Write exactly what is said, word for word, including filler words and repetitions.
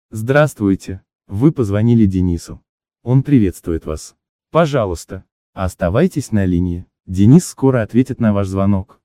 Здравствуйте. Вы позвонили Денису. Он приветствует вас. Пожалуйста, оставайтесь на линии. Денис скоро ответит на ваш звонок.